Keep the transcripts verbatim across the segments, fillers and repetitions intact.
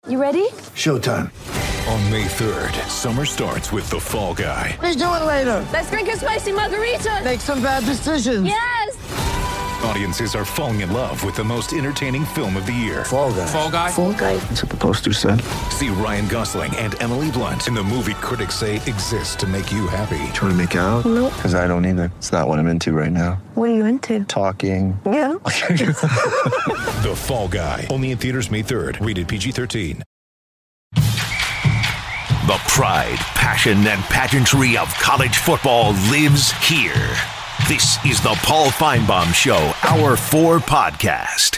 You ready? Showtime. On May third, summer starts with The Fall Guy. Let's do it later. Let's drink a spicy margarita. Make some bad decisions. Yes! Audiences are falling in love with the most entertaining film of the year. Fall Guy. Fall Guy? Fall guy. That's what the poster said. See Ryan Gosling and Emily Blunt in the movie critics say exists to make you happy. Trying to make it out? Nope. Because I don't either. It's not what I'm into right now. What are you into? Talking. Yeah. The Fall Guy. Only in theaters May third. Rated P G thirteen. The pride, passion, and pageantry of college football lives here. This is the Paul Feinbaum Show, Hour four podcast.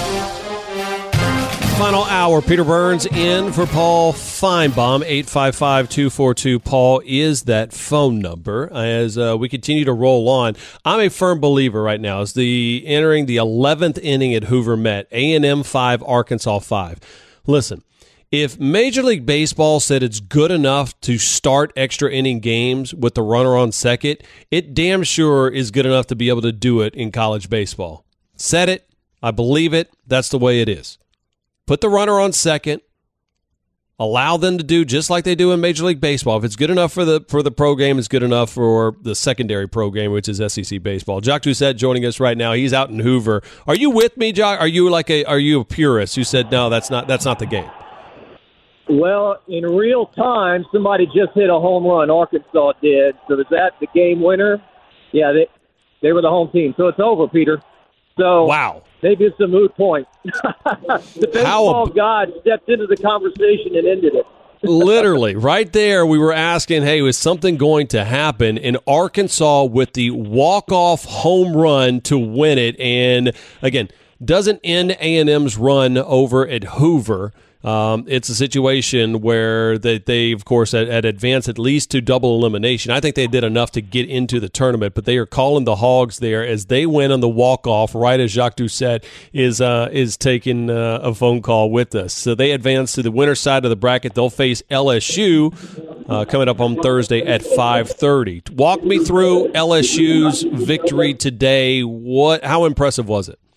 Final hour. Peter Burns in for Paul Feinbaum. eight five five, two four two, Paul is that phone number. As uh, we continue to roll on, I'm a firm believer right now as the entering the eleventh inning at Hoover Met, A and M five, Arkansas five. Listen. If Major League Baseball said it's good enough to start extra inning games with the runner on second, it damn sure is good enough to be able to do it in college baseball. Said it. I believe it. That's the way it is. Put the runner on second. Allow them to do just like they do in Major League Baseball. If it's good enough for the for the pro game, it's good enough for the secondary pro game, which is S E C baseball. Jacques Doucette joining us right now. He's out in Hoover. Are you with me, Jacques? Are you like a are you a purist who said no? That's not that's not the game. Well, in real time, somebody just hit a home run. Arkansas did. So is that the game winner? Yeah, they they were the home team. So it's over, Peter. So wow, maybe it's a moot point. The baseball How, god stepped into the conversation and ended it. Literally, right there, we were asking, hey, was something going to happen? In Arkansas with the walk-off home run to win it. And, again, doesn't end A and M's run over at Hoover. Um, it's a situation where they, they of course, had, had advanced at least to double elimination. I think they did enough to get into the tournament, but they are calling the Hogs there as they win on the walk-off, right as Jacques Doucette is uh, is taking uh, a phone call with us. So they advance to the winner's side of the bracket. They'll face L S U uh, coming up on Thursday at five thirty. Walk me through L S U's victory today. What? How impressive was it?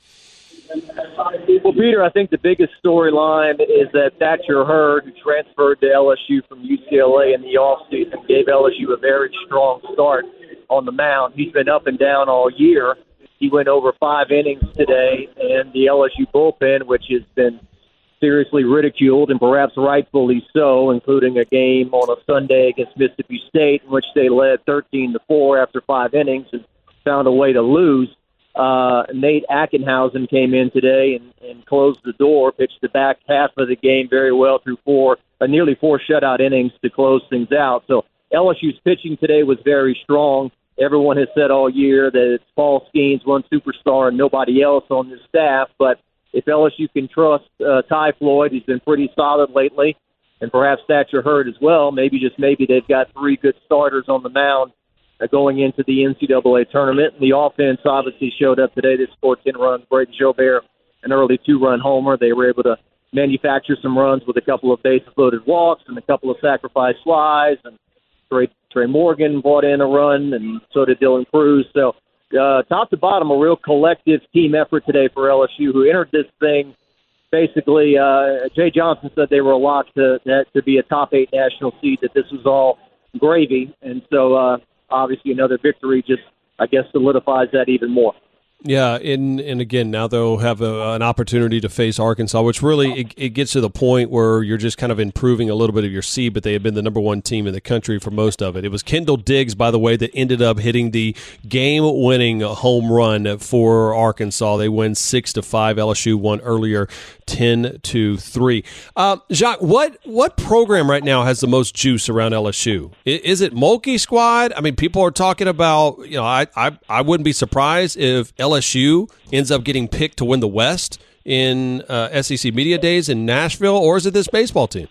Well, Peter, I think the biggest storyline is that Thatcher Hurd, who transferred to L S U from U C L A in the offseason, gave L S U a very strong start on the mound. He's been up and down all year. He went over five innings today, and the L S U bullpen, which has been seriously ridiculed, and perhaps rightfully so, including a game on a Sunday against Mississippi State in which they led thirteen to four after five innings and found a way to lose. Uh, Nate Ackenhausen came in today and, and closed the door, pitched the back half of the game very well through four, uh, nearly four shutout innings to close things out. So L S U's pitching today was very strong. Everyone has said all year that it's Paul Skeens, one superstar, and nobody else on this staff. But if L S U can trust uh, Ty Floyd, he's been pretty solid lately, and perhaps Thatcher Hurd as well, maybe just maybe they've got three good starters on the mound going into the N C double A tournament. And the offense obviously showed up today. They scored ten runs. Braden Jobert, an early two-run homer. They were able to manufacture some runs with a couple of base-loaded walks and a couple of sacrifice flies. And Trey, Trey Morgan brought in a run, and so did Dylan Cruz. So uh, top to bottom, a real collective team effort today for L S U, who entered this thing. Basically, uh, Jay Johnson said they were a lock to, to be a top eight national seed, that this was all gravy. And so, uh, obviously, another victory just, I guess, solidifies that even more. Yeah, and and again, now they'll have a, an opportunity to face Arkansas, which really it, it gets to the point where you're just kind of improving a little bit of your seed, but they have been the number one team in the country for most of it. It was Kendall Diggs, by the way, that ended up hitting the game-winning home run for Arkansas. They win six to five. L S U won earlier ten to three. Uh, Jacques, what what program right now has the most juice around L S U? Is, is it Mulkey squad? I mean, people are talking about, you know, I I, I wouldn't be surprised if L S U ends up getting picked to win the West in uh, S E C Media Days in Nashville, or is it this baseball team?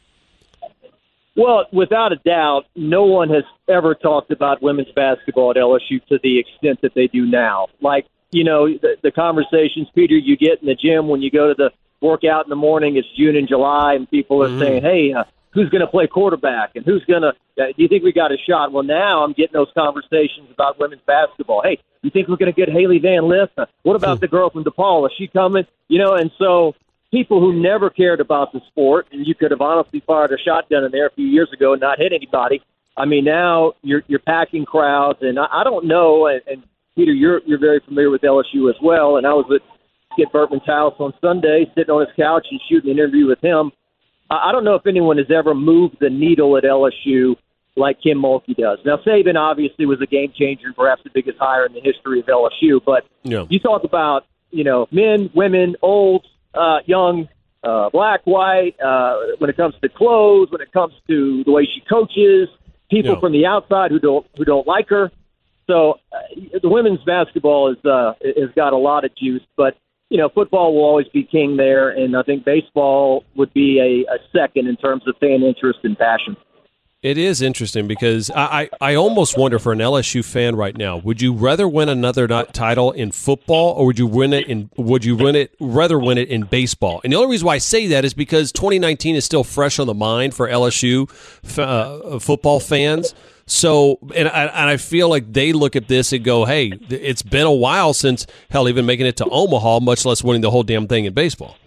Well, without a doubt, no one has ever talked about women's basketball at L S U to the extent that they do now. Like, you know, the, the conversations, Peter, you get in the gym when you go to the workout in the morning. It's June and July, and people are mm-hmm. saying, hey, uh, who's going to play quarterback, and who's going to uh, – do you think we got a shot? Well, now I'm getting those conversations about women's basketball. Hey, you think we're going to get Haley Van Lith? Uh, what about the girl from DePaul? Is she coming? You know, and so people who never cared about the sport, and you could have honestly fired a shotgun in there a few years ago and not hit anybody. I mean, now you're you're packing crowds, and I, I don't know. And, and Peter, you're you're very familiar with L S U as well. And I was at Skip Bertman's house on Sunday, sitting on his couch and shooting an interview with him. I, I don't know if anyone has ever moved the needle at L S U like Kim Mulkey does. Now, Saban obviously was a game changer and perhaps the biggest hire in the history of L S U. But yeah. you talk about, you know, men, women, old, uh, young, uh, black, white, uh, when it comes to clothes, when it comes to the way she coaches, people yeah. from the outside who don't who don't like her. So uh, the women's basketball is uh, has got a lot of juice. But, you know, football will always be king there, and I think baseball would be a, a second in terms of fan interest and passion. It is interesting because I, I, I almost wonder for an L S U fan right now, would you rather win another title in football or would you win it in would you win it rather win it in baseball? And the only reason why I say that is because twenty nineteen is still fresh on the mind for L S U uh, football fans. So, and I, and I feel like they look at this and go, hey, it's been a while since, hell, even making it to Omaha, much less winning the whole damn thing in baseball.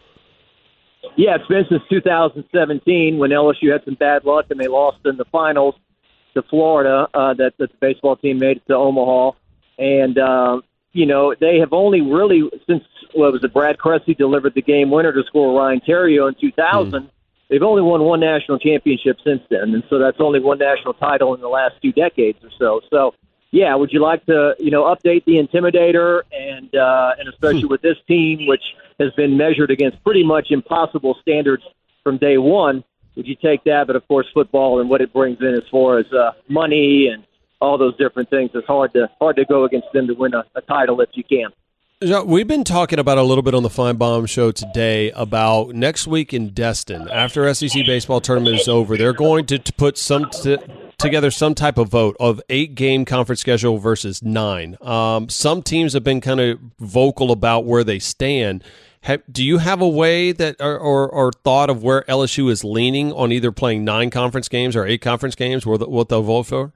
Yeah, it's been since two thousand seventeen when L S U had some bad luck and they lost in the finals to Florida, uh, that, that the baseball team made it to Omaha. And, uh, you know, they have only really, since, what was it, Brad Cressy delivered the game winner to score Ryan Theriot in two thousand, mm. they've only won one national championship since then. And so that's only one national title in the last two decades or so. So, yeah, would you like to, you know, update the Intimidator and uh, and especially with this team, which has been measured against pretty much impossible standards from day one? Would you take that? But, of course, football and what it brings in as far as uh, money and all those different things, it's hard to hard to go against them to win a, a title if you can. We've been talking about a little bit on the Feinbaum Show today about next week in Destin. After S E C baseball tournament is over, they're going to, to put some t- together some type of vote of eight-game conference schedule versus nine. Um, some teams have been kind of vocal about where they stand. Have, do you have a way that or, or, or thought of where L S U is leaning on either playing nine conference games or eight conference games, or the, what they'll vote for?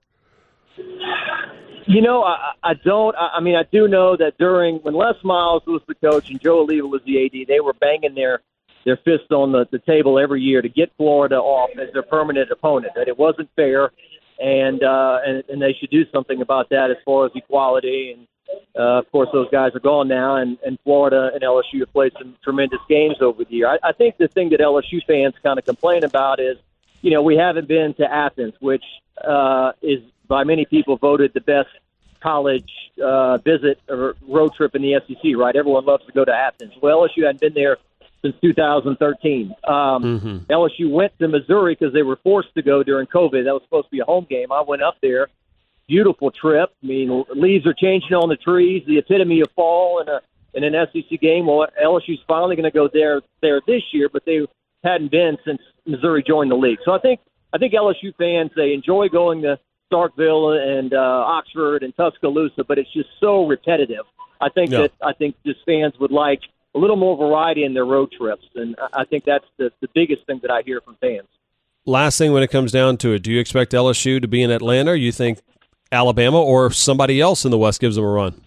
You know, I, I don't. I mean, I do know that during when Les Miles was the coach and Joe Oliva was the A D, they were banging their their fists on the, the table every year to get Florida off as their permanent opponent. That it wasn't fair, and uh, and, and they should do something about that as far as equality. And uh, of course, those guys are gone now, and, and Florida and L S U have played some tremendous games over the year. I, I think the thing that L S U fans kind of complain about is, you know, we haven't been to Athens, which uh, is by many people voted the best college uh, visit or road trip in the S E C, right? Everyone loves to go to Athens. Well, L S U hadn't been there since two thousand thirteen. Um, mm-hmm. L S U went to Missouri because they were forced to go during COVID. That was supposed to be a home game. I went up there. Beautiful trip. I mean, leaves are changing on the trees, the epitome of fall in, a, in an S E C game. Well, L S U's finally going to go there there this year, but they hadn't been since Missouri joined the league. So I think I think L S U fans, they enjoy going to Starkville and uh, Oxford and Tuscaloosa, but it's just so repetitive. I think yeah. that I think just fans would like a little more variety in their road trips, and I think that's the, the biggest thing that I hear from fans. Last thing when it comes down to it, do you expect L S U to be in Atlanta, or you think Alabama or somebody else in the West gives them a run?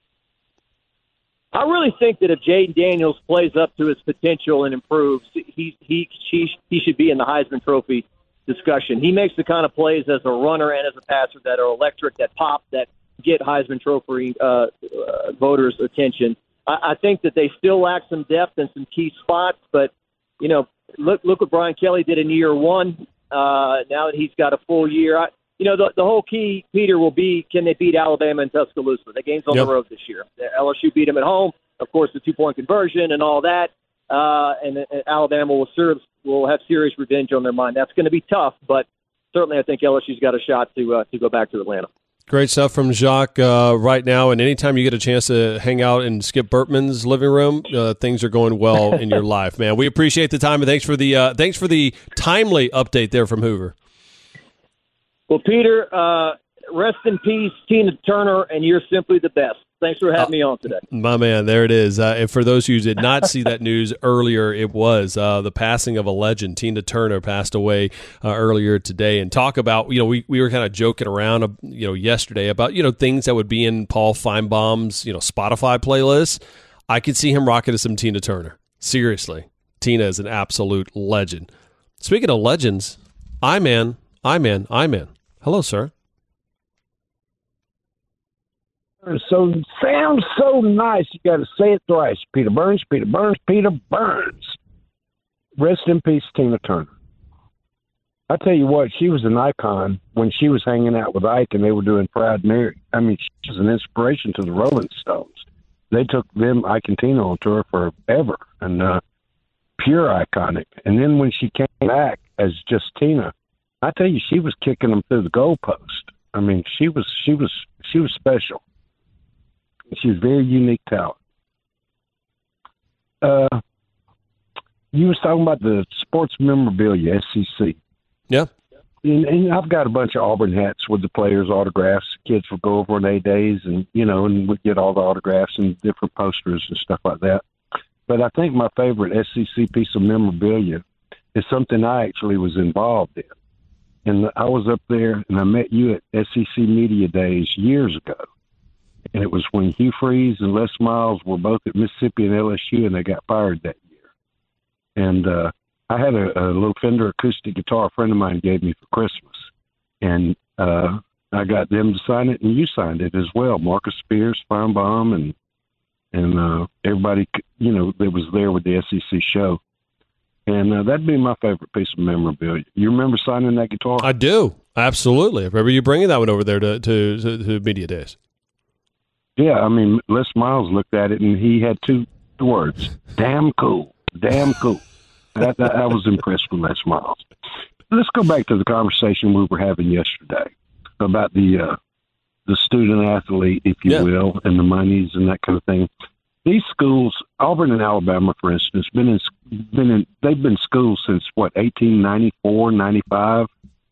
I really think that if Jaden Daniels plays up to his potential and improves, he he he, he should be in the Heisman Trophy discussion. He makes the kind of plays as a runner and as a passer that are electric, that pop, that get Heisman Trophy uh, uh, voters' attention. I, I think that they still lack some depth in some key spots, but, you know, look look what Brian Kelly did in year one. Uh, now that he's got a full year, I, you know, the, the whole key, Peter, will be can they beat Alabama and Tuscaloosa? The game's on yep. the road this year. L S U beat them at home, of course, the two-point conversion and all that, uh, and, and Alabama will serve will have serious revenge on their mind. That's going to be tough, but certainly I think L S U's got a shot to uh, to go back to Atlanta. Great stuff from Jacques uh, right now, and anytime you get a chance to hang out in Skip Bertman's living room, uh, things are going well in your life, man. We appreciate the time, and thanks for the uh, thanks for the timely update there from Hoover. Well, Peter, uh, rest in peace, Tina Turner, and you're simply the best. Thanks for having uh, me on today. My man, there it is. Uh, and for those who did not see that news earlier, it was uh, the passing of a legend. Tina Turner passed away uh, earlier today. And talk about, you know, we, we were kind of joking around, uh, you know, yesterday about, you know, things that would be in Paul Feinbaum's, you know, Spotify playlist. I could see him rocking to some Tina Turner. Seriously, Tina is an absolute legend. Speaking of legends, I-Man, I-Man, I-Man. Hello, sir. So sounds so nice. You got to say it thrice. Peter Burns, Peter Burns, Peter Burns. Rest in peace, Tina Turner. I tell you what, she was an icon when she was hanging out with Ike and they were doing Proud Mary. I mean, she was an inspiration to the Rolling Stones. They took them, Ike and Tina, on tour forever, and uh, pure iconic. And then when she came back as just Tina, I tell you, she was kicking them through the goalpost. I mean, she was she was she was special. She was very unique talent. Uh, you was talking about the sports memorabilia, S C C. Yeah. And, and I've got a bunch of Auburn hats with the players' autographs. Kids would go over on A days and, you know, and would get all the autographs and different posters and stuff like that. But I think my favorite S C C piece of memorabilia is something I actually was involved in. And I was up there and I met you at S C C Media Days years ago. And it was when Hugh Freeze and Les Miles were both at Mississippi and L S U, and they got fired that year. And uh, I had a, a little Fender acoustic guitar a friend of mine gave me for Christmas. And uh, I got them to sign it, and you signed it as well. Marcus Spears, Feinbaum, and and uh, everybody, you know, that was there with the S E C show. And uh, that'd be my favorite piece of memorabilia. You remember signing that guitar? I do. Absolutely. I remember you bringing that one over there to, to, to, to Media Days. Yeah, I mean, Les Miles looked at it, and he had two words, damn cool, damn cool. That, that, I was impressed with Les Miles. Let's go back to the conversation we were having yesterday about the uh, the student-athlete, if you yeah. will, and the monies and that kind of thing. These schools, Auburn and Alabama, for instance, been in, been in, they've been schools since, what, eighteen ninety-four, ninety-five?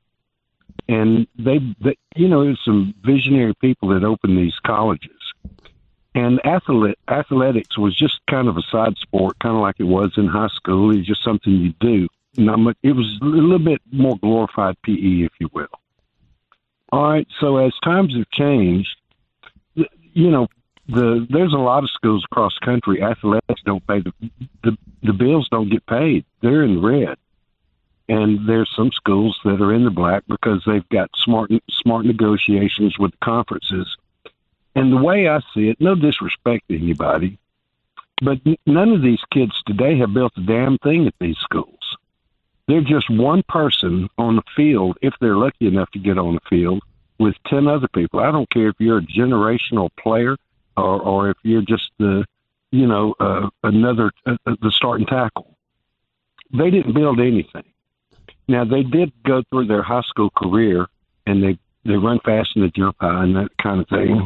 And they, they, you know, there's some visionary people that opened these colleges. And athlete, athletics was just kind of a side sport, kind of like it was in high school. It was just something you do. Not much, it was a little bit more glorified P E, if you will. All right, so as times have changed, you know, the there's a lot of schools across the country. Athletics don't pay the, the the bills don't get paid. They're in the red. And there's some schools that are in the black because they've got smart smart negotiations with conferences. And the way I see it, no disrespect to anybody, but none of these kids today have built a damn thing at these schools. They're just one person on the field, if they're lucky enough to get on the field, with ten other people. I don't care if you're a generational player or, or if you're just the, you know, uh, another, uh, the starting tackle. They didn't build anything. Now, they did go through their high school career, and they, they run fast and they jump high and that kind of thing.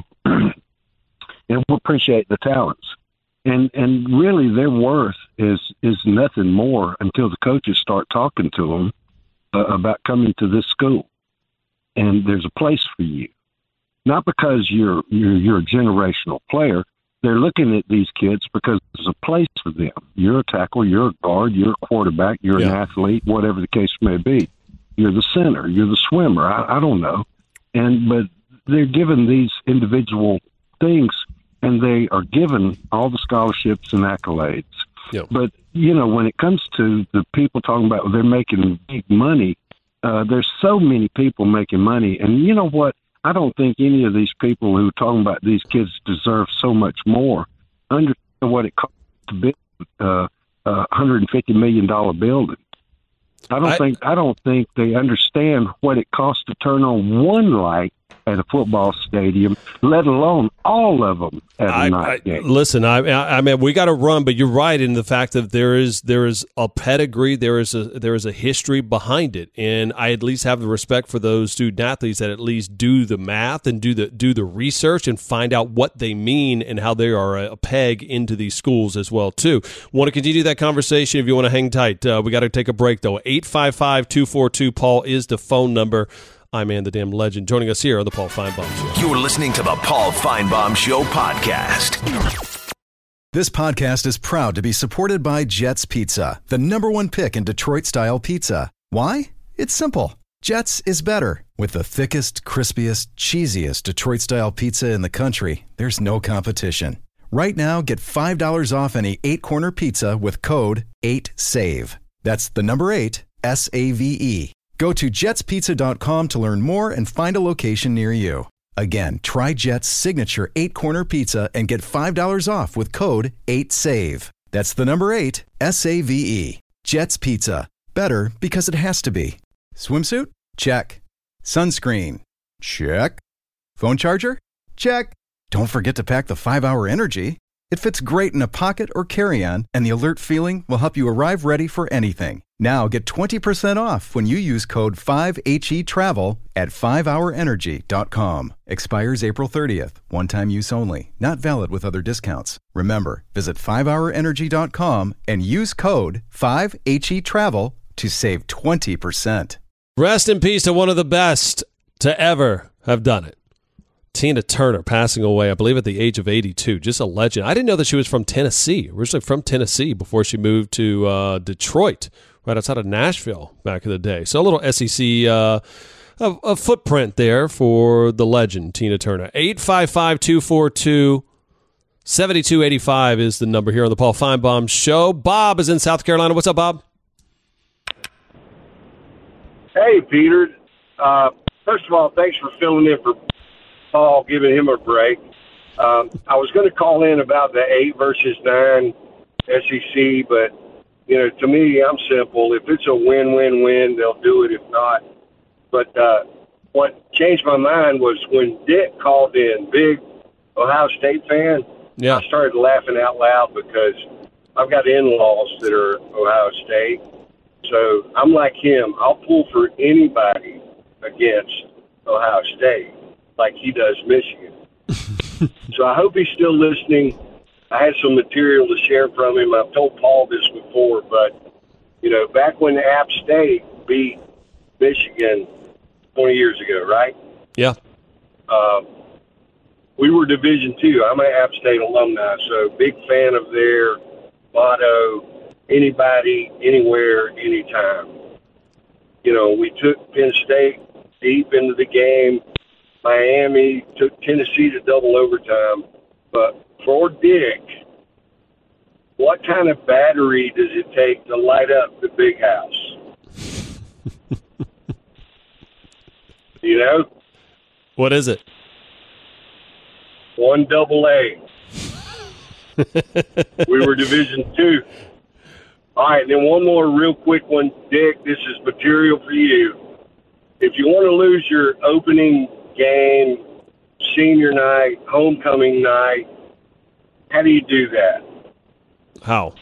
And we appreciate the talents. And and really their worth is, is nothing more until the coaches start talking to them uh, about coming to this school. And there's a place for you. Not because you're, you're, you're a generational player. They're looking at these kids because there's a place for them. You're a tackle, you're a guard, you're a quarterback, you're yeah. an athlete, whatever the case may be. You're the center, you're the swimmer. I, I don't know. And but they're given these individual things, and they are given all the scholarships and accolades. Yep. But, you know, when it comes to the people talking about they're making big money, uh, there's so many people making money. And you know what? I don't think any of these people who are talking about these kids deserve so much more. Understand what it costs to build uh, a one hundred fifty million dollars building. I don't I, think I don't think they understand what it costs to turn on one light at a football stadium, let alone all of them at a I, night I, game. Listen, I, I mean, we got to run, but you're right in the fact that there is there is a pedigree, there is a there is a history behind it, and I at least have the respect for those student athletes that at least do the math and do the do the research and find out what they mean and how they are a, a peg into these schools as well too. Want to continue that conversation? If you want to hang tight, uh, we got to take a break though. eight five five, two four two, Paul is the phone number. I-Man, the damn legend, joining us here on the Paul Feinbaum Show. You're listening to the Paul Feinbaum Show podcast. This podcast is proud to be supported by Jets Pizza, the number one pick in Detroit-style pizza. Why? It's simple. Jets is better. With the thickest, crispiest, cheesiest Detroit-style pizza in the country, there's no competition. Right now, get five dollars off any eight-corner pizza with code eight save. That's the number eight, S A V E. Go to jets pizza dot com to learn more and find a location near you. Again, try Jet's signature eight-corner pizza and get five dollars off with code eight save. That's the number eight, S A V E. Jet's Pizza. Better because it has to be. Swimsuit? Check. Sunscreen? Check. Phone charger? Check. Don't forget to pack the five hour Energy. It fits great in a pocket or carry-on, and the alert feeling will help you arrive ready for anything. Now get twenty percent off when you use code five H E travel at five hour energy dot com. Expires April thirtieth. One-time use only. Not valid with other discounts. Remember, visit five hour energy dot com and use code five H E travel to save twenty percent. Rest in peace to one of the best to ever have done it. Tina Turner passing away, I believe, at the age of eighty-two. Just a legend. I didn't know that she was from Tennessee, originally from Tennessee, before she moved to uh, Detroit, right outside of Nashville back in the day. So a little S E C uh, a, a footprint there for the legend, Tina Turner. eight five five, two four two, seven two eight five is the number here on the Paul Feinbaum Show. Bob is in South Carolina. What's up, Bob? Hey, Peter. Uh, first of all, thanks for filling in for Paul, giving him a break. Um, I was going to call in about the eight versus nine S E C, but, you know, to me, I'm simple. If it's a win-win-win, they'll do it. If not. But uh, what changed my mind was when Dick called in, big Ohio State fan, yeah. I started laughing out loud because I've got in-laws that are Ohio State. So I'm like him. I'll pull for anybody against Ohio State, like he does Michigan. So I hope he's still listening. I had some material to share from him. I've told Paul this before, but, you know, back when App State beat Michigan twenty years ago, right? Yeah. Um, we were Division Two. I'm an App State alumni, so big fan of their motto, anybody, anywhere, anytime. You know, we took Penn State deep into the game. Miami took Tennessee to double overtime. But for Dick, what kind of battery does it take to light up the big house? You know? What is it? One double A. We were Division Two. All right, then one more real quick one. Dick, this is material for you. If you want to lose your opening game, senior night, homecoming night, how do you do that? How?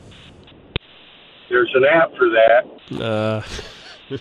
There's an app for that. Uh,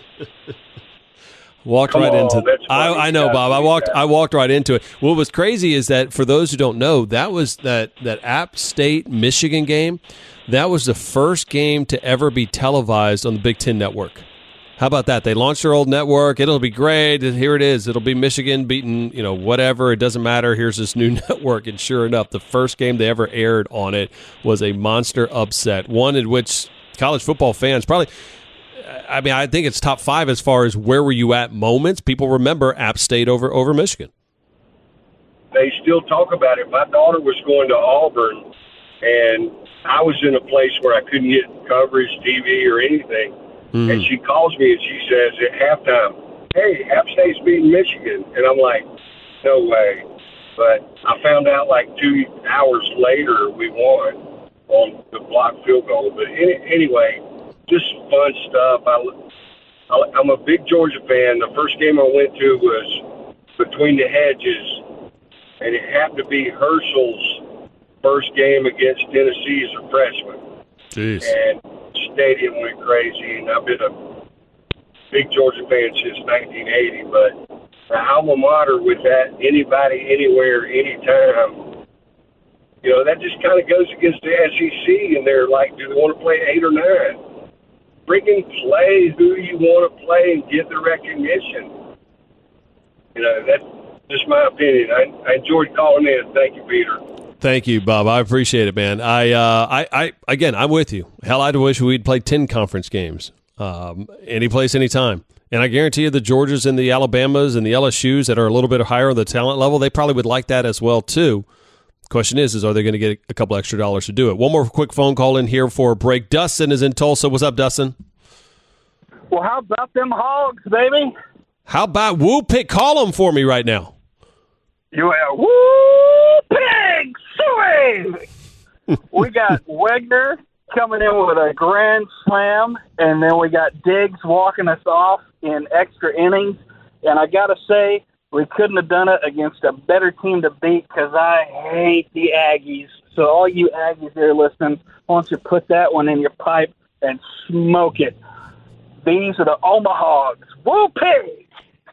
walked Come right on, into that's I, funny. I know, You Bob. I gotta walked do that. I walked right into it. What was crazy is that for those who don't know, that was that that App State Michigan game. That was the first game to ever be televised on the Big Ten Network. How about that? They launched their old network. It'll be great. Here it is. It'll be Michigan beating, you know, whatever. It doesn't matter. Here's this new network. And sure enough, the first game they ever aired on it was a monster upset, one in which college football fans probably, I mean, I think it's top five as far as where were you at moments. People remember App State over, over Michigan. They still talk about it. My daughter was going to Auburn, and I was in a place where I couldn't get coverage, T V, or anything. Mm-hmm. And she calls me and she says at halftime, hey, App State's beating Michigan. And I'm like, no way. But I found out like two hours later we won on the blocked field goal. But any, anyway, just fun stuff. I, I, I'm a big Georgia fan. The first game I went to was Between the Hedges, and it happened to be Herschel's first game against Tennessee as a freshman. Jeez. And stadium went crazy, and I've been a big Georgia fan since nineteen eighty, but the alma mater with that anybody, anywhere, anytime, you know, that just kind of goes against the S E C, and they're like, do they want to play eight or nine? Freaking play who you want to play and get the recognition. You know, that's just my opinion. I, I enjoyed calling in. Thank you, Peter. Thank you, Bob. I appreciate it, man. I, uh, I, I, again, I'm with you. Hell, I'd wish we'd played ten conference games, um, any place, anytime. And I guarantee you the Georgias and the Alabamas and the L S Us that are a little bit higher on the talent level, they probably would like that as well, too. Question is, is are they going to get a couple extra dollars to do it? One more quick phone call in here for a break. Dustin is in Tulsa. What's up, Dustin? Well, how about them Hogs, baby? How about Woo Pig? Call them for me right now. You are Woo Pig swing. We got Wegner coming in with a grand slam, and then we got Diggs walking us off in extra innings. And I got to say, we couldn't have done it against a better team to beat because I hate the Aggies. So all you Aggies there listening, why don't you put that one in your pipe and smoke it? These are the Omahags. Woo Pig!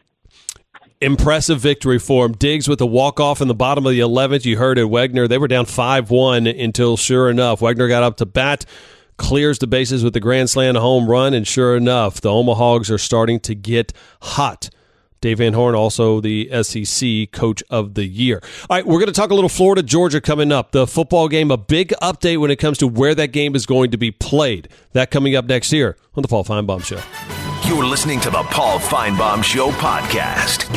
Impressive victory for him. Diggs with a walk-off in the bottom of the eleventh. You heard it, Wegner. They were down five one until, sure enough, Wegner got up to bat, clears the bases with the grand slam home run, and sure enough, the Omahags are starting to get hot. Dave Van Horn, also the S E C Coach of the Year. All right, we're going to talk a little Florida, Georgia coming up. The football game, a big update when it comes to where that game is going to be played. That coming up next year on the Paul Feinbaum Show. You're listening to the Paul Feinbaum Show podcast.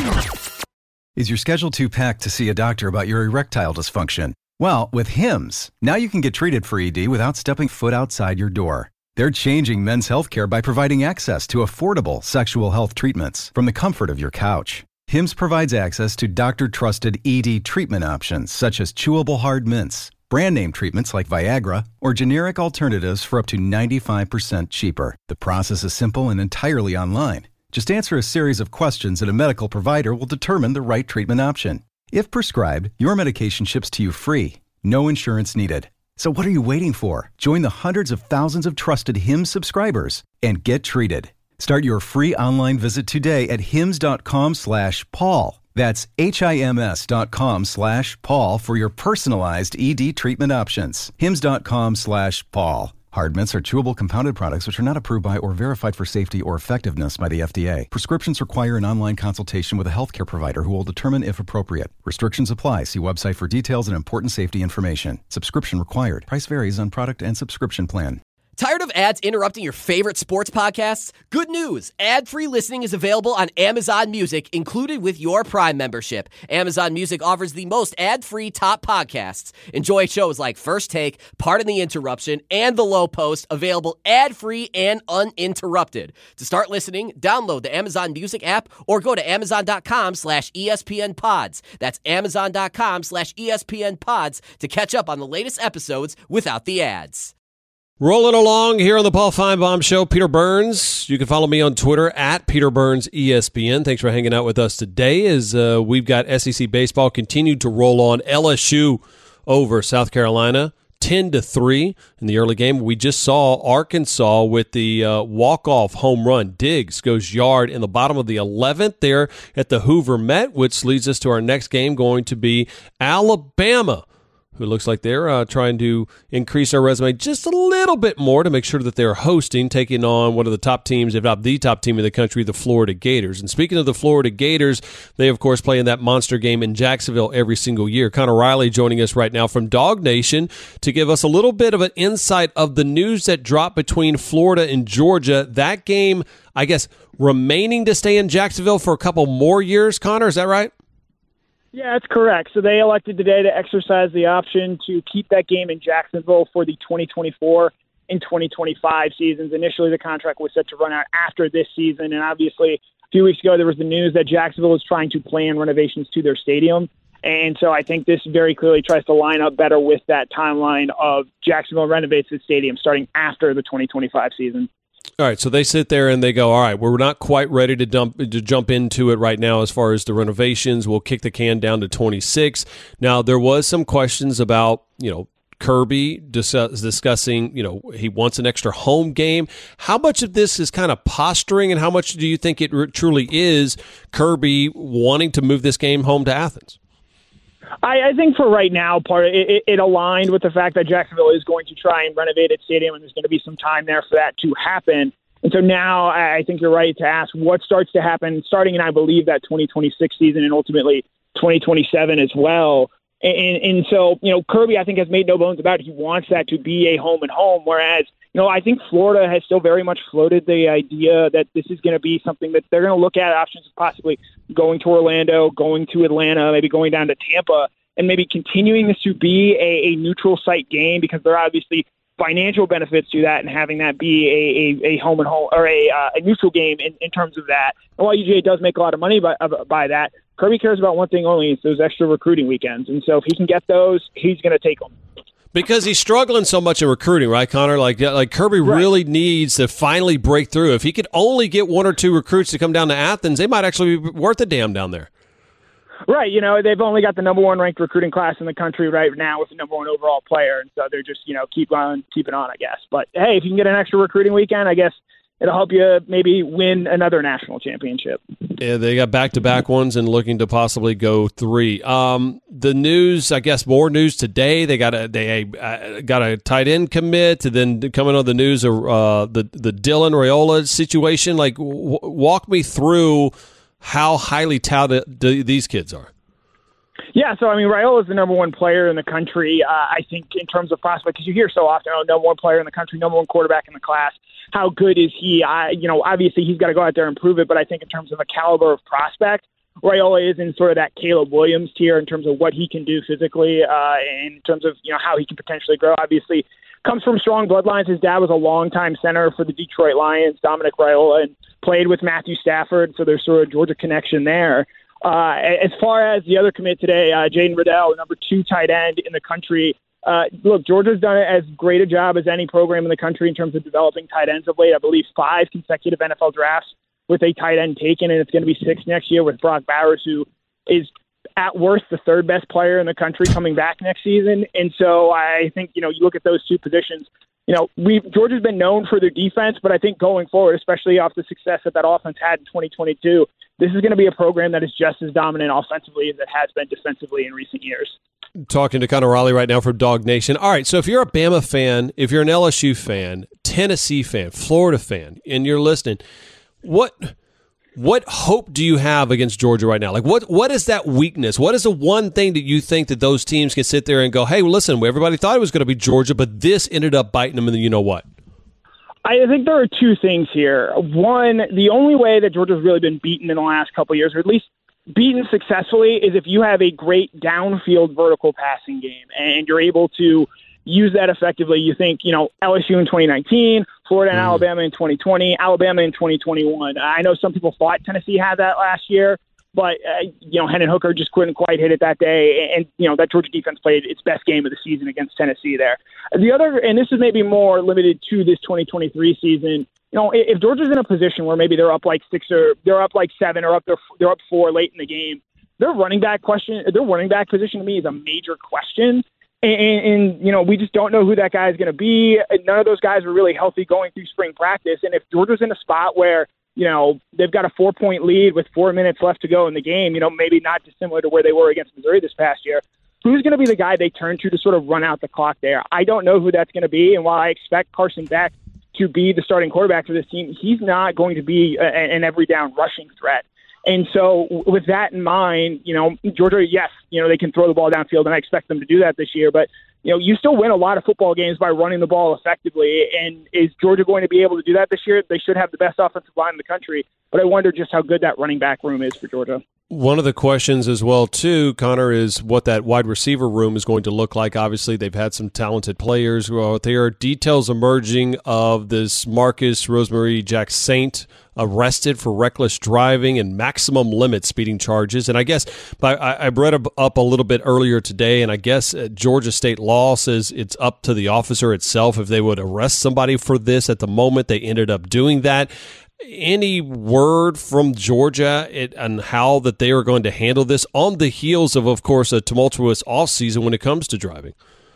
Is your schedule too packed to see a doctor about your erectile dysfunction? Well, with Hims, now you can get treated for E D without stepping foot outside your door. They're changing men's healthcare by providing access to affordable sexual health treatments from the comfort of your couch. Hims provides access to doctor-trusted E D treatment options such as chewable hard mints, brand name treatments like Viagra, or generic alternatives for up to ninety-five percent cheaper. The process is simple and entirely online. Just answer a series of questions and a medical provider will determine the right treatment option. If prescribed, your medication ships to you free. No insurance needed. So what are you waiting for? Join the hundreds of thousands of trusted Hims subscribers and get treated. Start your free online visit today at hims.com slash Paul. That's H-I-M-S dot com slash Paul for your personalized E D treatment options. Hims.com slash Paul. Hard mints are chewable compounded products which are not approved by or verified for safety or effectiveness by the F D A. Prescriptions require an online consultation with a healthcare provider who will determine if appropriate. Restrictions apply. See website for details and important safety information. Subscription required. Price varies on product and subscription plan. Tired of ads interrupting your favorite sports podcasts? Good news! Ad-free listening is available on Amazon Music, included with your Prime membership. Amazon Music offers the most ad-free top podcasts. Enjoy shows like First Take, Pardon the Interruption, and The Low Post, available ad-free and uninterrupted. To start listening, download the Amazon Music app or go to amazon.com slash ESPN pods. That's amazon.com slash ESPN pods to catch up on the latest episodes without the ads. Rolling along here on the Paul Feinbaum Show, Peter Burns. You can follow me on Twitter at Peter Burns E S P N. Thanks for hanging out with us today as uh, we've got S E C baseball continued to roll on. L S U over South Carolina, ten to three in the early game. We just saw Arkansas with the uh, walk-off home run. Diggs goes yard in the bottom of the eleventh there at the Hoover Met, which leads us to our next game, going to be Alabama, who looks like they're uh, trying to increase their resume just a little bit more to make sure that they're hosting, taking on one of the top teams, if not the top team in the country, the Florida Gators. And speaking of the Florida Gators, they, of course, play in that monster game in Jacksonville every single year. Connor Riley joining us right now from Dog Nation to give us a little bit of an insight of the news that dropped between Florida and Georgia. That game, I guess, remaining to stay in Jacksonville for a couple more years. Connor, is that right? Yeah, that's correct. So they elected today to exercise the option to keep that game in Jacksonville for the twenty twenty-four and twenty twenty-five seasons. Initially, the contract was set to run out after this season, and obviously a few weeks ago there was the news that Jacksonville is trying to plan renovations to their stadium. And so I think this very clearly tries to line up better with that timeline of Jacksonville renovates the stadium starting after the twenty twenty-five season. All right, so they sit there and they go, all right, we're not quite ready to dump to jump into it right now as far as the renovations. We'll kick the can down to twenty-six. Now, there was some questions about, you know, Kirby dis- discussing, you know, he wants an extra home game. How much of this is kind of posturing, and how much do you think it re- truly is Kirby wanting to move this game home to Athens? I, I think for right now, part of it, it aligned with the fact that Jacksonville is going to try and renovate its stadium, and there's going to be some time there for that to happen. And so now I think you're right to ask what starts to happen starting in, I believe, that twenty twenty-six season and ultimately twenty twenty-seven as well. And, and so, you know, Kirby, I think, has made no bones about it. He wants that to be a home and home, whereas, you know, I think Florida has still very much floated the idea that this is going to be something that they're going to look at options of possibly going to Orlando, going to Atlanta, maybe going down to Tampa. and maybe continuing this to be a, a neutral site game, because there are obviously financial benefits to that, and having that be a, a, a home and home or a, uh, a neutral game in, in terms of that. And while U G A does make a lot of money by, by that, Kirby cares about one thing only: it's those extra recruiting weekends. And so if he can get those, he's going to take them. Because he's struggling so much in recruiting, right, Connor? Like, like Kirby right. really needs to finally break through. If he could only get one or two recruits to come down to Athens, they might actually be worth a damn down there. Right. You know, they've only got the number one ranked recruiting class in the country right now with the number one overall player. And so they're just, you know, keep on, keep it on, I guess. But, hey, if you can get an extra recruiting weekend, I guess it'll help you maybe win another national championship. Yeah, they got back-to-back ones and looking to possibly go three. Um, the news, I guess, more news today. They got a they uh, got a tight end commit, and then coming on the news of uh, the the Dylan Raiola situation. Like, w- walk me through how highly touted d- these kids are. Yeah, so, I mean, Raiola is the number one player in the country, uh, I think, in terms of prospect, because you hear so often, oh, number one player in the country, number one quarterback in the class. How good is he? I, you know, obviously he's got to go out there and prove it, but I think in terms of a caliber of prospect, Raiola is in sort of that Caleb Williams tier in terms of what he can do physically, uh, and in terms of, you know, how he can potentially grow. Obviously, comes from strong bloodlines. His dad was a longtime center for the Detroit Lions, Dominic Raiola, and played with Matthew Stafford, so there's sort of Georgia connection there. Uh, as far as the other commit today, uh, Jaden Riddell, number two tight end in the country. Uh, look, Georgia's done as great a job as any program in the country in terms of developing tight ends of late. I believe five consecutive N F L drafts with a tight end taken, and it's going to be six next year with Brock Bowers, who is at worst the third best player in the country coming back next season. And so I think, you know, you look at those two positions, you know, we Georgia's been known for their defense, but I think going forward, especially off the success that that offense had in twenty twenty-two, this is going to be a program that is just as dominant offensively as it has been defensively in recent years. Talking to Connor Raleigh right now from Dog Nation. All right, so if you're a Bama fan, if you're an L S U fan, Tennessee fan, Florida fan, and you're listening, what what hope do you have against Georgia right now? Like, what what is that weakness? What is the one thing that you think that those teams can sit there and go, hey, well, listen, everybody thought it was going to be Georgia, but this ended up biting them, and you know what? I think there are two things here. One, the only way that Georgia's really been beaten in the last couple of years, or at least beaten successfully, is if you have a great downfield vertical passing game and you're able to use that effectively. You think, you know, L S U in twenty nineteen, Florida and mm. Alabama in twenty twenty, Alabama in twenty twenty-one. I know some people thought Tennessee had that last year, but, uh, you know, Hendon Hooker just couldn't quite hit it that day. And, you know, that Georgia defense played its best game of the season against Tennessee there. The other, and this is maybe more limited to this twenty twenty-three season, you know, if Georgia's in a position where maybe they're up like six or they're up like seven or up they're, they're up four late in the game, their running back question, their running back position to me is a major question. And, and, and you know, we just don't know who that guy is going to be. None of those guys are really healthy going through spring practice. And if Georgia's in a spot where, you know, they've got a four-point lead with four minutes left to go in the game, you know, maybe not dissimilar to where they were against Missouri this past year, who's going to be the guy they turn to to sort of run out the clock there? I don't know who that's going to be. And while I expect Carson Beck to be the starting quarterback for this team, he's not going to be a, an every down rushing threat. And so with that in mind, you know, Georgia, yes, you know, they can throw the ball downfield, and I expect them to do that this year. But, you know, you still win a lot of football games by running the ball effectively. And is Georgia going to be able to do that this year? They should have the best offensive line in the country. But I wonder just how good that running back room is for Georgia. One of the questions as well, too, Connor, is what that wide receiver room is going to look like. Obviously, they've had some talented players who are out there. Details emerging of this Marcus Rosemary Jack Saint arrested for reckless driving and maximum limit speeding charges. And I guess I, I read up a little bit earlier today, and I guess Georgia state law says it's up to the officer itself if they would arrest somebody for this. At the moment, they ended up doing that. Any word from Georgia on how that they are going to handle this on the heels of, of course, a tumultuous offseason when it comes to driving?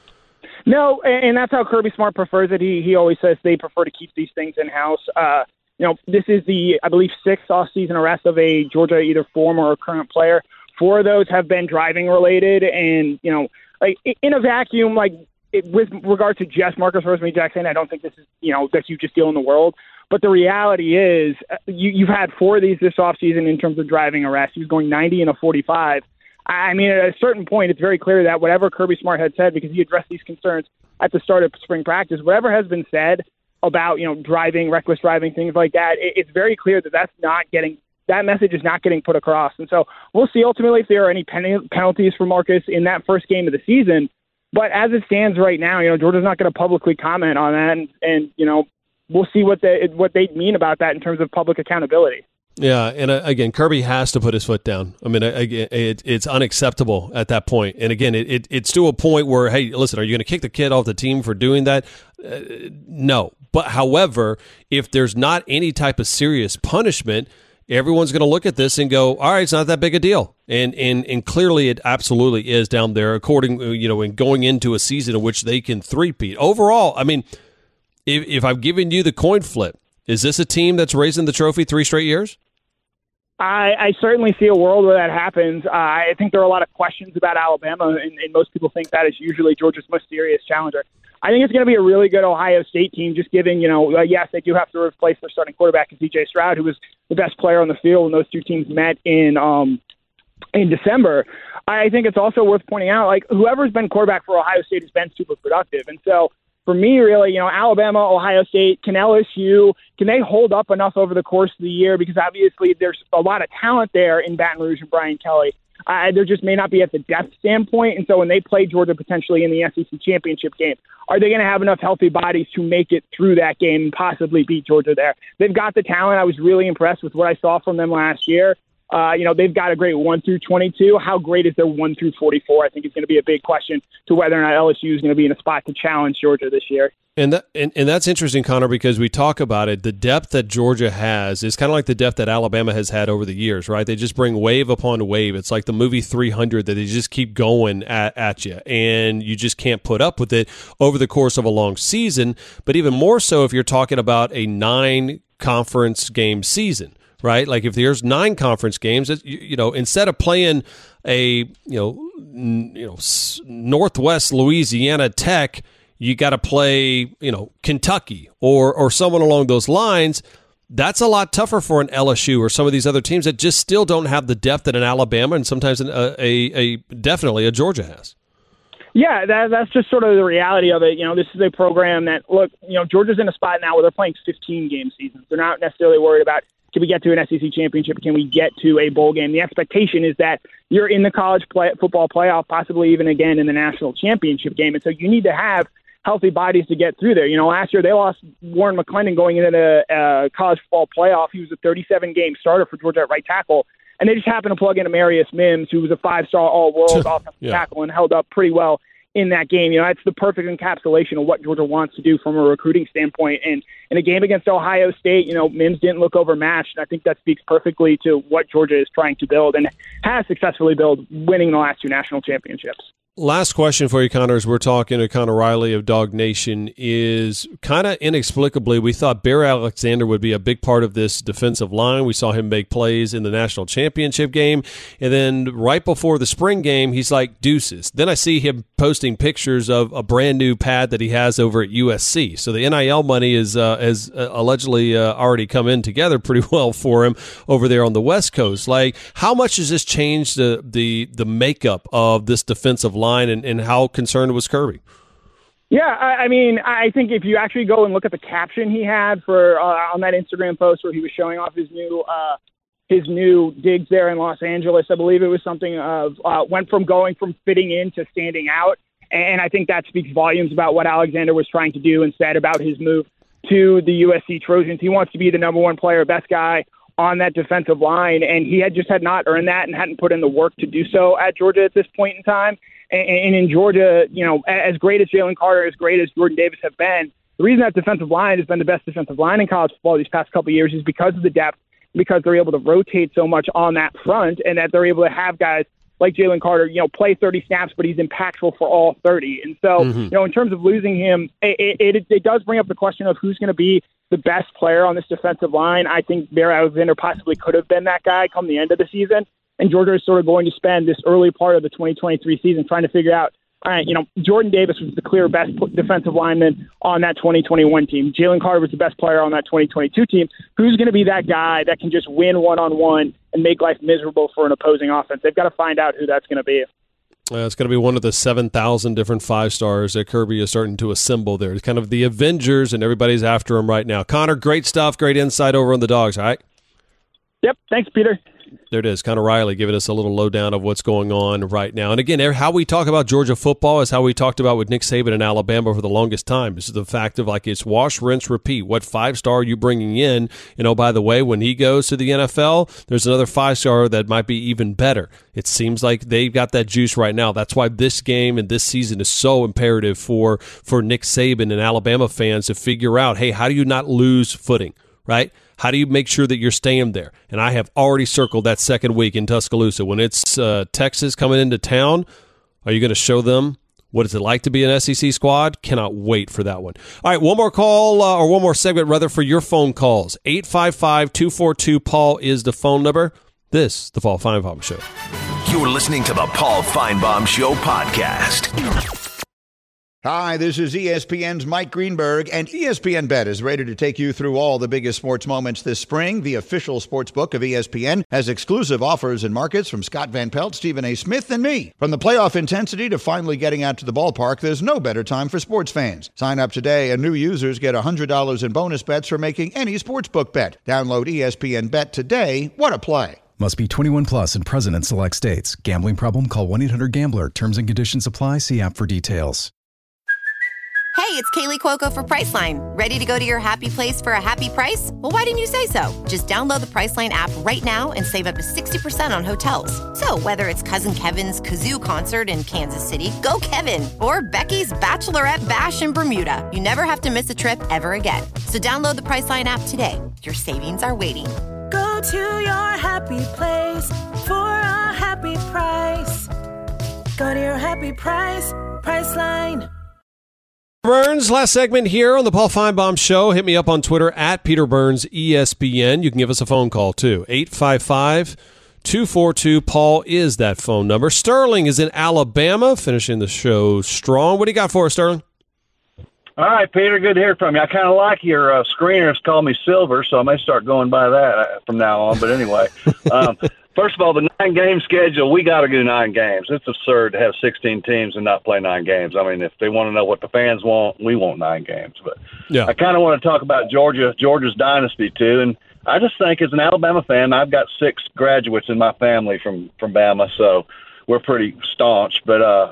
No, and that's how Kirby Smart prefers it. He he always says they prefer to keep these things in-house. Uh, you know, this is the, I believe, sixth off-season arrest of a Georgia either former or current player. Four of those have been driving-related, and, you know, like in a vacuum, like it, with regard to just Marcus Rosemary Jackson, I don't think this is, you know, the hugest deal in the world. But the reality is uh, you, you've had four of these this offseason in terms of driving arrests. He was going ninety and a forty-five. I mean, at a certain point, it's very clear that whatever Kirby Smart had said, because he addressed these concerns at the start of spring practice, whatever has been said about, you know, driving, reckless driving, things like that, it, it's very clear that that's not getting that message is not getting put across. And so we'll see ultimately if there are any pen- penalties for Marcus in that first game of the season. But as it stands right now, you know, Georgia's not going to publicly comment on that. And, and, you know, we'll see what they, what they mean about that in terms of public accountability. Yeah, and uh, again, Kirby has to put his foot down. I mean, again, it, it's unacceptable at that point. And again, it, it, it's to a point where, hey, listen, are you going to kick the kid off the team for doing that? Uh, no. But however, if there's not any type of serious punishment, everyone's going to look at this and go, all right, it's not that big a deal. And and and clearly it absolutely is down there, according, you know, and going into a season in which they can three-peat. Overall, I mean, if, if I've given you the coin flip, is this a team that's raising the trophy three straight years? I, I certainly see a world where that happens. Uh, I think there are a lot of questions about Alabama, and, and most people think that is usually Georgia's most serious challenger. I think it's going to be a really good Ohio State team, just giving, you know, uh, yes, they do have to replace their starting quarterback, C J Stroud, who was the best player on the field when those two teams met in um, in December. I think it's also worth pointing out, like, whoever's been quarterback for Ohio State has been super productive. And so for me, really, you know, Alabama, Ohio State, can L S U, can they hold up enough over the course of the year? Because obviously there's a lot of talent there in Baton Rouge and Brian Kelly. Uh, there just may not be at the depth standpoint. And so when they play Georgia potentially in the S E C championship game, are they going to have enough healthy bodies to make it through that game and possibly beat Georgia there? They've got the talent. I was really impressed with what I saw from them last year. Uh, you know, they've got a great one through twenty-two. How great is their one through forty-four? I think is going to be a big question to whether or not L S U is going to be in a spot to challenge Georgia this year. And, that, and and that's interesting, Connor, because we talk about it. The depth that Georgia has is kind of like the depth that Alabama has had over the years, right? They just bring wave upon wave. It's like the movie three hundred that they just keep going at, at you, and you just can't put up with it over the course of a long season. But even more so if you're talking about a nine-conference game season. Right, like if there's nine conference games, you, you know, instead of playing a you know, n- you know, Northwest Louisiana Tech, you got to play you know Kentucky or or someone along those lines. That's a lot tougher for an L S U or some of these other teams that just still don't have the depth that an Alabama and sometimes an, a, a a definitely a Georgia has. Yeah, that, that's just sort of the reality of it. You know, this is a program that, look, you know, Georgia's in a spot now where they're playing fifteen-game seasons. They're not necessarily worried about, can we get to an S E C championship? Can we get to a bowl game? The expectation is that you're in the college play, football playoff, possibly even again in the national championship game. And so you need to have healthy bodies to get through there. You know, last year they lost Warren McClendon going into the uh, college football playoff. He was a thirty-seven-game starter for Georgia at right tackle. And they just happened to plug in Amarius Mims, who was a five-star all-world offensive yeah. tackle and held up pretty well in that game. You know, that's the perfect encapsulation of what Georgia wants to do from a recruiting standpoint. And in a game against Ohio State, you know, Mims didn't look overmatched. And I think that speaks perfectly to what Georgia is trying to build and has successfully built, winning the last two national championships. Last question for you, Connor, as we're talking to Connor Riley of Dog Nation, is kind of inexplicably, we thought Bear Alexander would be a big part of this defensive line. We saw him make plays in the national championship game. And then right before the spring game, he's like, deuces. Then I see him posting pictures of a brand new pad that he has over at U S C. So the N I L money is uh, has uh, allegedly uh, already come in together pretty well for him over there on the West Coast. Like, how much has this changed the the, the makeup of this defensive line? And, and how concerned was Kirby? Yeah, I, I mean, I think if you actually go and look at the caption he had for uh, on that Instagram post where he was showing off his new uh, his new digs there in Los Angeles, I believe it was something of uh, went from going from fitting in to standing out, and I think that speaks volumes about what Alexander was trying to do instead about his move to the U S C Trojans. He wants to be the number one player, best guy on that defensive line, and he had just had not earned that and hadn't put in the work to do so at Georgia at this point in time. And in Georgia, you know, as great as Jalen Carter, as great as Jordan Davis have been, the reason that defensive line has been the best defensive line in college football these past couple of years is because of the depth, because they're able to rotate so much on that front, and that they're able to have guys like Jalen Carter, you know, play thirty snaps, but he's impactful for all thirty. And so, mm-hmm. you know, in terms of losing him, it, it, it does bring up the question of who's going to be the best player on this defensive line. I think Bear Alexander possibly could have been that guy come the end of the season. And Georgia is sort of going to spend this early part of the twenty twenty-three season trying to figure out, all right, you know, Jordan Davis was the clear best defensive lineman on that twenty twenty-one team. Jalen Carter was the best player on that twenty twenty-two team. Who's going to be that guy that can just win one-on-one and make life miserable for an opposing offense? They've got to find out who that's going to be. Uh, it's going to be one of the seven thousand different five-stars that Kirby is starting to assemble there. It's kind of the Avengers, and everybody's after him right now. Connor, great stuff, great insight over on the Dogs, all right? Yep. Thanks, Peter. There it is. Connor Riley giving us a little lowdown of what's going on right now. And again, how we talk about Georgia football is how we talked about with Nick Saban in Alabama for the longest time. This is the fact of like it's wash, rinse, repeat. What five-star are you bringing in? And oh, by the way, when he goes to the N F L, there's another five-star that might be even better. It seems like they've got that juice right now. That's why this game and this season is so imperative for, for Nick Saban and Alabama fans to figure out, hey, how do you not lose footing, right? How do you make sure that you're staying there? And I have already circled that second week in Tuscaloosa. When it's uh, Texas coming into town, are you going to show them what it's like to be an S E C squad? Cannot wait for that one. All right, one more call, uh, or one more segment, rather, for your phone calls. eight five five, two four two, Paul is the phone number. This, the Paul Feinbaum Show. You're listening to the Paul Feinbaum Show podcast. Hi, this is E S P N's Mike Greenberg, and E S P N Bet is ready to take you through all the biggest sports moments this spring. The official sports book of E S P N has exclusive offers and markets from Scott Van Pelt, Stephen A. Smith, and me. From the playoff intensity to finally getting out to the ballpark, there's no better time for sports fans. Sign up today, and new users get one hundred dollars in bonus bets for making any sportsbook bet. Download E S P N Bet today. What a play. Must be twenty-one plus and present in select states. Gambling problem? Call one eight hundred gambler. Terms and conditions apply. See app for details. Hey, it's Kaylee Cuoco for Priceline. Ready to go to your happy place for a happy price? Well, why didn't you say so? Just download the Priceline app right now and save up to sixty percent on hotels. So whether it's Cousin Kevin's Kazoo Concert in Kansas City, go Kevin, or Becky's Bachelorette Bash in Bermuda, you never have to miss a trip ever again. So download the Priceline app today. Your savings are waiting. Go to your happy place for a happy price. Go to your happy price, Priceline. Burns, last segment here on the Paul Feinbaum Show. Hit me up on Twitter at Peter Burns E S P N. You can give us a phone call too. eight five five, two four two, Paul is that phone number. Sterling is in Alabama, finishing the show strong. What do you got for us, Sterling? All right, Peter, good to hear from you. I kind of like your uh, screeners call me Silver, so I may start going by that from now on. But anyway, um, first of all, the nine-game schedule, we got to do nine games. It's absurd to have sixteen teams and not play nine games. I mean, if they want to know what the fans want, we want nine games. But yeah. I kind of want to talk about Georgia, Georgia's dynasty, too. And I just think as an Alabama fan, I've got six graduates in my family from, from Bama, so we're pretty staunch. But, uh,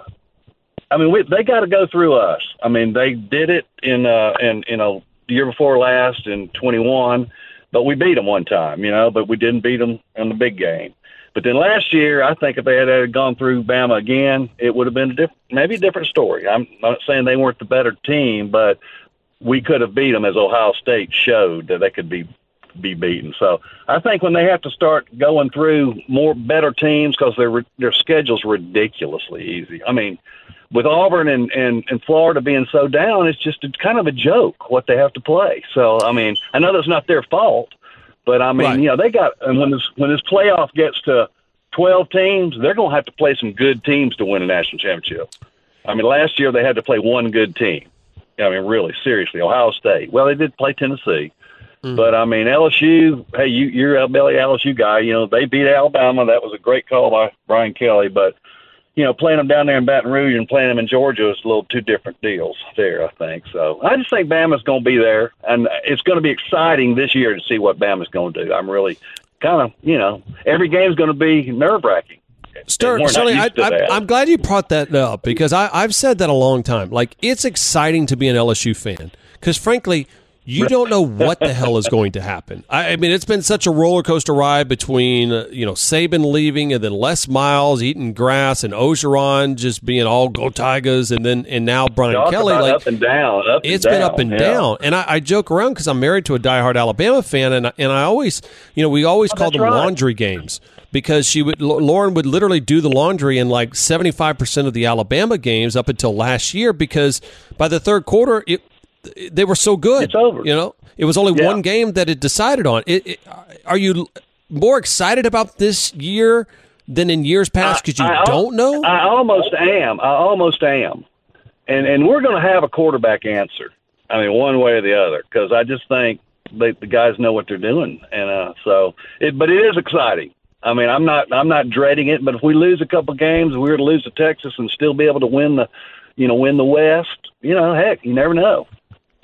I mean, we, they got to go through us. I mean, they did it in, uh, in, in a year before last in twenty-one. But we beat them one time, you know, but we didn't beat them in the big game. But then last year, I think if they had, had gone through Bama again, it would have been a diff- maybe a different story. I'm not saying they weren't the better team, but we could have beat them as Ohio State showed that they could be be beaten. So I think when they have to start going through more better teams because their their schedule's ridiculously easy. I mean, with Auburn and, and, and Florida being so down, it's just a, kind of a joke what they have to play. So, I mean, I know that's not their fault, but, I mean, right. you know, they got – and when this when this playoff gets to twelve teams, they're going to have to play some good teams to win a national championship. I mean, last year they had to play one good team. I mean, really, seriously, Ohio State. Well, they did play Tennessee. Mm-hmm. But, I mean, L S U, hey, you, you're a Belly L S U guy. You know, they beat Alabama. That was a great call by Brian Kelly, but – you know, playing them down there in Baton Rouge and playing them in Georgia is a little two different deals there, I think. So I just think Bama's going to be there, and it's going to be exciting this year to see what Bama's going to do. I'm really kind of, you know, every game's going to be nerve-wracking. Sterling, I, I, I'm glad you brought that up because I, I've said that a long time. Like, it's exciting to be an L S U fan because, frankly, you don't know what the hell is going to happen. I, I mean, it's been such a roller coaster ride between, uh, you know, Saban leaving and then Les Miles eating grass and Ogeron just being all go Tigers and then and now Brian Talk Kelly. About like up and down. Up it's and been down, up and yeah. down. And I, I joke around because I'm married to a diehard Alabama fan, and I, and I always, you know, we always oh, call them right. laundry games because she would Lauren would literally do the laundry in like seventy-five percent of the Alabama games up until last year because by the third quarter it. They were so good. It's over. You know, it was only yeah. one game that it decided on. It, it, are you more excited about this year than in years past because you I, I, don't know? I almost am. I almost am. And and we're going to have a quarterback answer. I mean, one way or the other, because I just think they, the guys know what they're doing, and uh, so. It, but it is exciting. I mean, I'm not I'm not dreading it. But if we lose a couple games, we're to lose to Texas and still be able to win the, you know, win the West. You know, heck, you never know.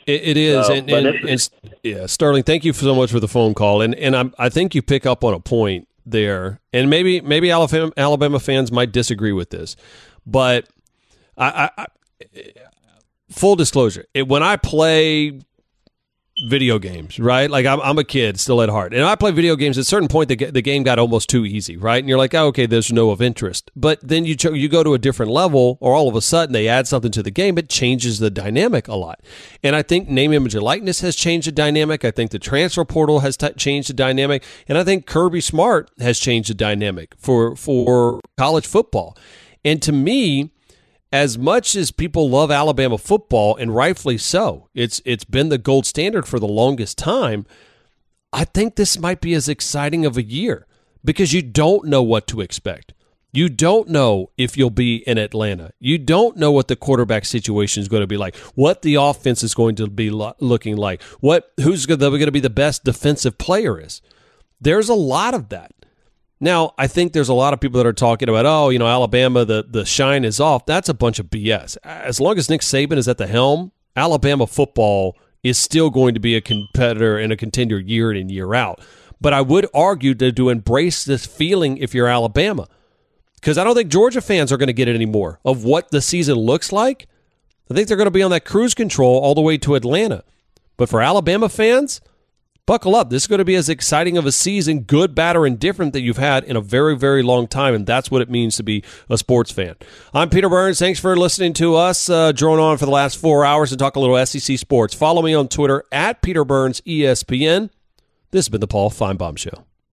It, it is, So, and, but and, it's- and yeah, Sterling, thank you so much for the phone call, and and I'm, I think you pick up on a point there, and maybe maybe Alabama, Alabama fans might disagree with this, but I, I, I full disclosure, it, when I play video games, right? Like I'm, I'm a kid still at heart, and I play video games. At a certain point, the, the game got almost too easy, right? And you're like, oh, okay, there's no of interest. But then you ch- you go to a different level, or all of a sudden they add something to the game. It changes the dynamic a lot. And I think name, image, and likeness has changed the dynamic. I think the transfer portal has t- changed the dynamic, and I think Kirby Smart has changed the dynamic for for college football. And to me, as much as people love Alabama football, and rightfully so, it's it's been the gold standard for the longest time, I think this might be as exciting of a year because you don't know what to expect. You don't know if you'll be in Atlanta. You don't know what the quarterback situation is going to be like, what the offense is going to be lo- looking like, what who's going to be the best defensive player is. There's a lot of that. Now, I think there's a lot of people that are talking about, oh, you know, Alabama, the, the shine is off. That's a bunch of B S. As long as Nick Saban is at the helm, Alabama football is still going to be a competitor and a contender year in and year out. But I would argue to, to embrace this feeling if you're Alabama, because I don't think Georgia fans are going to get it anymore of what the season looks like. I think they're going to be on that cruise control all the way to Atlanta. But for Alabama fans, buckle up. This is going to be as exciting of a season, good, bad, or indifferent, that you've had in a very, very long time, and that's what it means to be a sports fan. I'm Peter Burns. Thanks for listening to us, uh, drone on for the last four hours to talk a little S E C sports. Follow me on Twitter, at Peter Burns E S P N. This has been the Paul Feinbaum Show.